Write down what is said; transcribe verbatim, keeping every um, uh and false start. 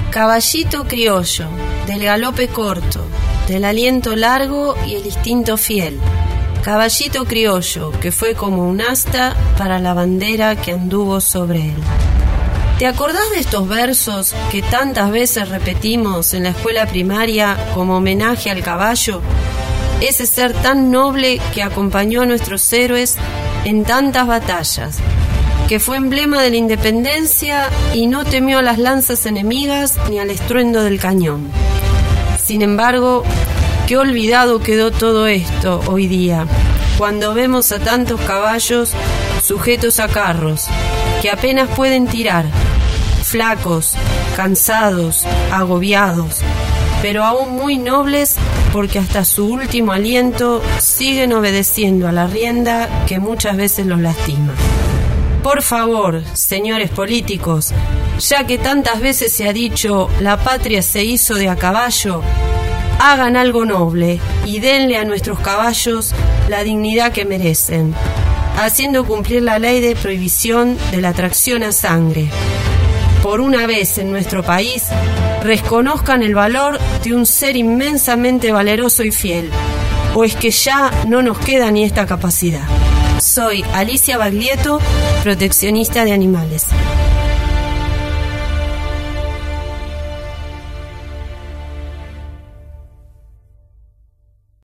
Caballito criollo, del galope corto, del aliento largo y el instinto fiel. Caballito criollo, que fue como un asta para la bandera que anduvo sobre él. ¿Te acordás de estos versos que tantas veces repetimos en la escuela primaria como homenaje al caballo? Ese ser tan noble que acompañó a nuestros héroes en tantas batallas, que fue emblema de la independencia y no temió a las lanzas enemigas ni al estruendo del cañón. Sin embargo, qué olvidado quedó todo esto hoy día, cuando vemos a tantos caballos sujetos a carros, que apenas pueden tirar, flacos, cansados, agobiados, pero aún muy nobles porque hasta su último aliento siguen obedeciendo a la rienda que muchas veces los lastima. Por favor, señores políticos, ya que tantas veces se ha dicho la patria se hizo de a caballo, hagan algo noble y denle a nuestros caballos la dignidad que merecen, haciendo cumplir la ley de prohibición de la tracción a sangre. Por una vez en nuestro país, reconozcan el valor de un ser inmensamente valeroso y fiel, o es que ya no nos queda ni esta capacidad. Soy Alicia Baglietto, proteccionista de animales.